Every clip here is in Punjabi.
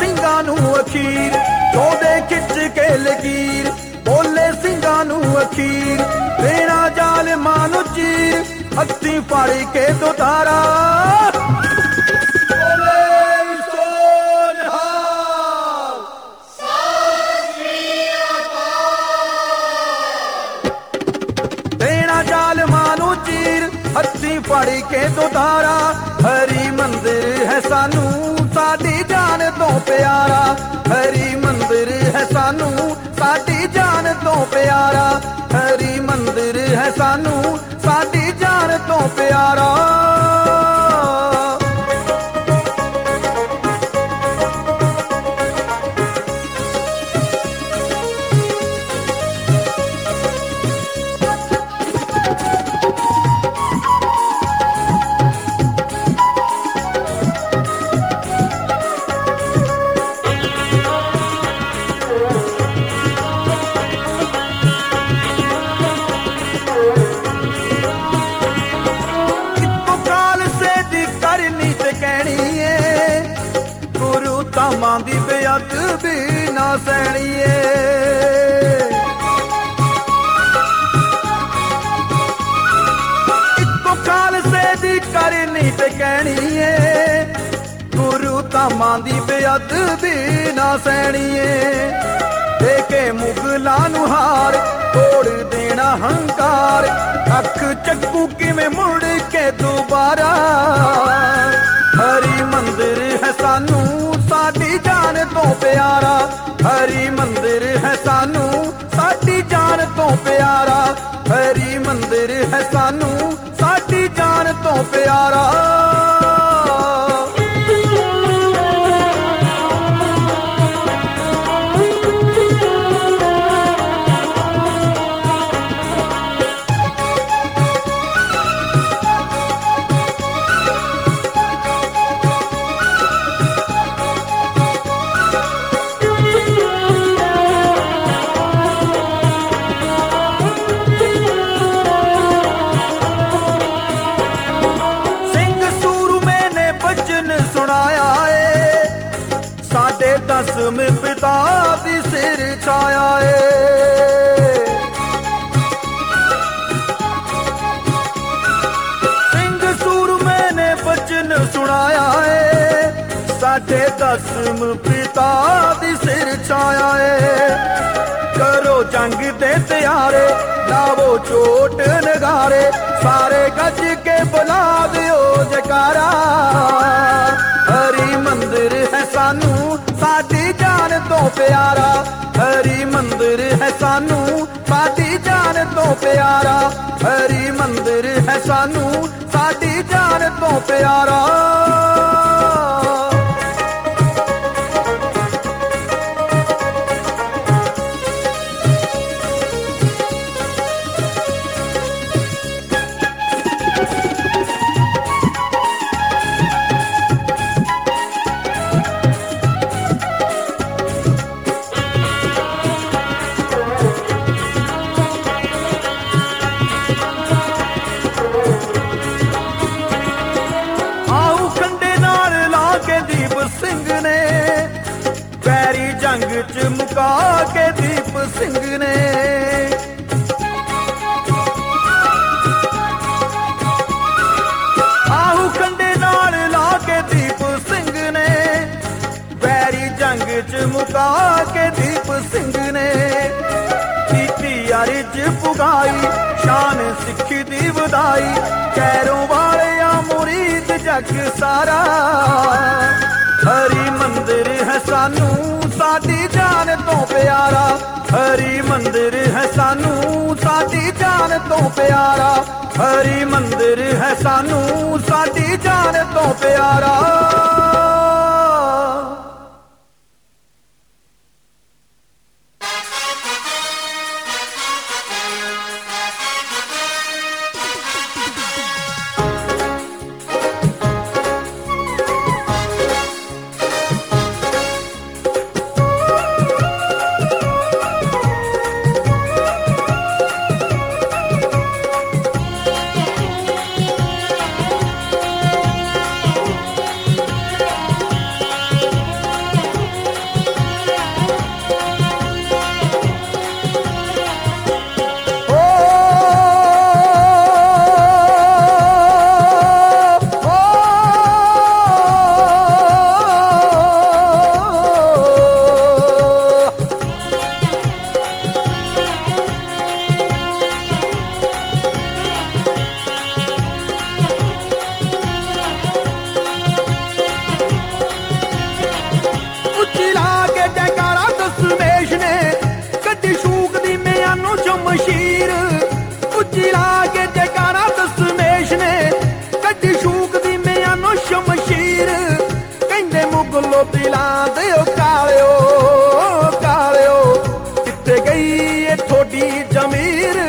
ਸਿੰਘਾਂ ਨੂੰ ਅਖੀਰ, ਚੋਦੇ ਖਿੱਚ ਕੇ ਲਕੀਰ, ਬੋਲੇ ਸਿੰਘਾਂ ਨੂੰ ਅਖੀਰ, ਦੇਣਾ ਜ਼ਾਲਮਾਂ ਨੂੰ ਚੀਰ, ਹੱਥੀਂ ਫੜ ਕੇ ਦੁਤਾਰਾ। ਦੇਣਾ ਜ਼ਾਲਮਾਂ ਨੂੰ ਚੀਰ, ਹੱਥੀਂ ਫੜ ਕੇ ਦੁਤਾਰਾ। ਹਰੀ ਮੰਦਿਰ ਹੈ ਸਾਨੂੰ ਸਾਡੀ ਜਾਨ ਤੋਂ ਪਿਆਰਾ, ਹਰੀ ਮੰਦਿਰ ਹੈ ਸਾਨੂੰ ਸਾਡੀ ਜਾਨ ਤੋਂ ਪਿਆਰਾ, ਹਰੀ ਮੰਦਿਰ ਹੈ ਸਾਨੂੰ ਸਾਡੀ ਜਾਨ ਤੋਂ ਪਿਆਰਾ। ਧਾਮਾਂ ਦੀ ਬੇਅਦਬੀ ਨਾ ਸਹਿਣੀਏ, ਇੱਕੋ ਖਾਲਸੇ ਦੀ ਕਰਨੀ ਤੇ ਕਹਿਣੀ ਏ, ਗੁਰੂ ਧਾਮਾਂ ਦੀ ਬੇਅਦਬੀ ਨਾ ਸਹਿਣੀਏ। ਦੇ ਕੇ ਮੁਗਲਾਂ ਨੂੰ ਹਾਰ, ਤੋੜ ਦੇਣਾ ਹੰਕਾਰ, ਅੱਖ ਚੱਕੂ ਕਿਵੇਂ ਮੁੜ ਕੇ ਦੁਬਾਰਾ। ਹਰੀ ਮੰਦਿਰ ਹੈ ਸਾਨੂੰ ਸਾਡੀ ਜਾਨ ਤੋਂ ਪਿਆਰਾ, ਹਰੀ ਮੰਦਿਰ ਹੈ ਸਾਨੂੰ ਸਾਡੀ ਜਾਨ ਤੋਂ ਪਿਆਰਾ, ਹਰੀ ਮੰਦਿਰ ਹੈ ਸਾਨੂੰ ਸਾਡੀ ਜਾਨ ਤੋਂ ਪਿਆਰਾ। ਦਸਵੇਂ ਪਿਤਾ ਦੀ ਸਿਰ ਛਾਇਆ ਏ, ਸਿੰਘ ਸੂਰਮੇ ਨੇ ਬਚਨ ਸੁਣਾਇਆ ਏ, ਸਾਡੇ ਦਸਵੇਂ ਪਿਤਾ ਦੀ ਸਿਰ ਛਾਇਆ ਏ। ਕਰੋ ਜੰਗ ਦੇ ਤਿਆਰੇ, ਲਾਵੋ ਚੋਟ ਨਗਾਰੇ, ਸਾਰੇ ਗੱਜ ਕੇ ਬੁਲਾ ਦਿਓ ਜਕਾਰਾ। ਹਰੀ ਮੰਦਿਰ ਹੈ ਸਾਨੂੰ ਸਾਡੀ ਜਾਨ ਤੋਂ ਪਿਆਰਾ, ਹਰੀ ਮੰਦਿਰ ਹੈ ਸਾਨੂੰ ਸਾਡੀ ਜਾਨ ਤੋਂ ਪਿਆਰਾ, ਹਰੀ ਮੰਦਿਰ ਹੈ ਸਾਨੂੰ ਸਾਡੀ ਜਾਨ ਤੋਂ ਪਿਆਰਾ। ਜੰਗ ਚ ਮੁਕਾ ਕੇ ਦੀਪ ਸਿੰਘ ਨੇ, ਆਹੂ ਕੰਡੇ ਨਾਲ ਲਾ ਕੇ ਦੀਪ ਸਿੰਘ ਨੇ, ਵੈਰੀ ਜੰਗ ਚ ਮੁਕਾ ਕੇ ਦੀਪ ਸਿੰਘ ਨੇ। ਕੀਤੀ ਅਰਜ ਪੁਗਾਈ ਸ਼ਾਨ ਸਿੱਖੀ ਦੀ ਵਧਾਈ, ਕੈਰੋਂ ਵਾਲਿਆ ਮੁਰੀਦ ਜਗ ਸਾਰਾ। ਹਰੀ ਮੰਦਿਰ ਹੈ ਸਾਨੂੰ ਸਾਡੀ ਜਾਨ ਤੋਂ ਪਿਆਰਾ, ਹਰੀ ਮੰਦਿਰ ਹੈ ਸਾਨੂੰ ਸਾਡੀ ਜਾਨ ਤੋਂ ਪਿਆਰਾ, ਹਰੀ ਮੰਦਿਰ ਹੈ ਸਾਨੂੰ ਸਾਡੀ ਜਾਨ ਤੋਂ ਪਿਆਰਾ। ਦਿਓ ਕਾਲਿਓ ਕਾਲਿਓ, ਕਿੱਥੇ ਗਈ ਏ ਥੋਡੀ ਜ਼ਮੀਰ।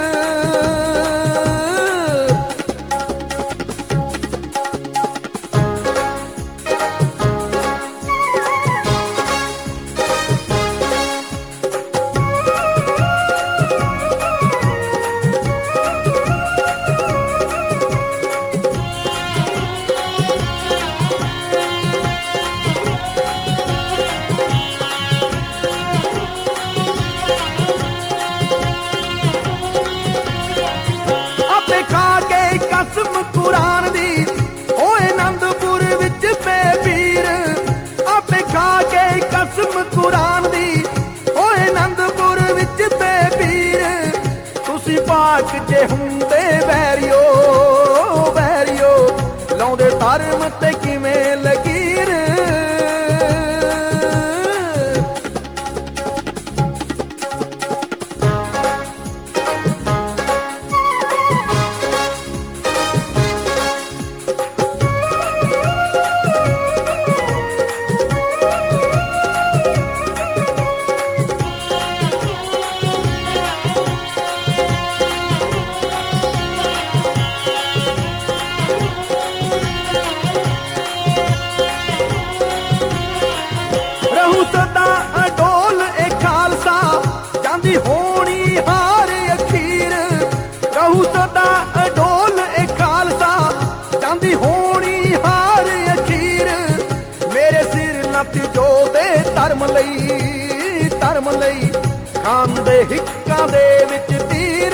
ਕਸਮ ਕੁਰਾਨ ਦੀ ਓਏ ਅਨੰਦਪੁਰ ਵਿੱਚ ਬੇਪੀਰ, ਆਪੇ ਖਾ ਕੇ ਕਸਮ ਕੁਰਾਨ ਦੀ ਓਏ ਅਨੰਦਪੁਰ ਵਿੱਚ ਬੇਪੀਰ। ਤੁਸੀਂ ਪਾਕ ਜੇ ਹੁੰਦੇ ਵੈਰੀਓ ਵੈਰੀਓ, ਲਾਉਂਦੇ ਧਰਮ ਤੇ ਕਿਵੇਂ ਲਕੀਰ। ਸਦਾ ਅਡੋਲ ਇਹ ਖਾਲਸਾ, ਜਾਂਦੀ ਹੋਣੀ ਹਾਰ ਅਖੀਰ। ਰਹੂ ਸਦਾ ਅਡੋਲ ਇਹ ਖਾਲਸਾ, ਜਾਂਦੀ ਹੋਣੀ ਹਾਰ ਅਖੀਰ। ਮੇਰੇ ਸਿਰ ਨੱਥ ਜੋ ਦੇ ਧਰਮ ਲਈ, ਖਾਂਦੇ ਹਿੱਕਾਂ ਦੇ ਵਿੱਚ ਤੀਰ।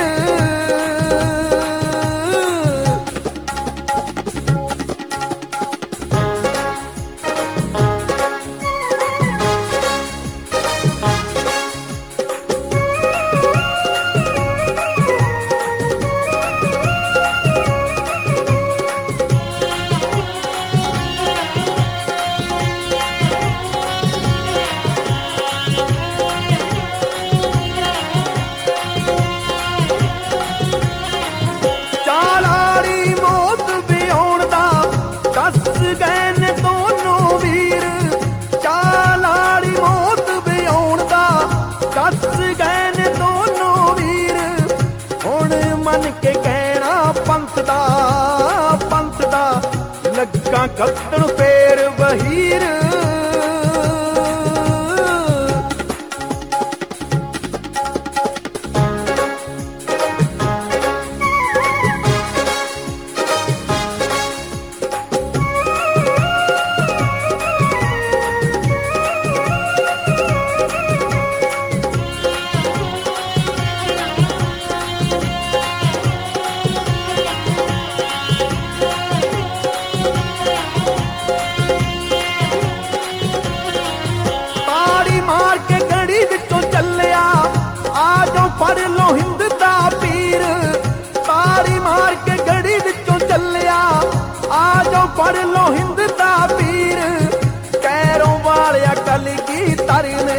ਪੰਥ ਦਾ ਲੱਗਾ ਕੱਟਣ ਫੇਰ ਵਹੀਰ। ਫੜ ਲੋ ਹਿੰਦ ਦਾ ਪੀਰ, ਤਾੜੀ ਮਾਰ ਕੇ ਗੜੀ ਵਿੱਚੋਂ ਚੱਲਿਆ। ਆ ਜਾਓ ਫੜ ਲੋ ਹਿੰਦ ਦਾ ਪੀਰ, ਕੈਰੋਂ ਵਾਲਿਆ ਕਲਗੀਧਰ ਨੇ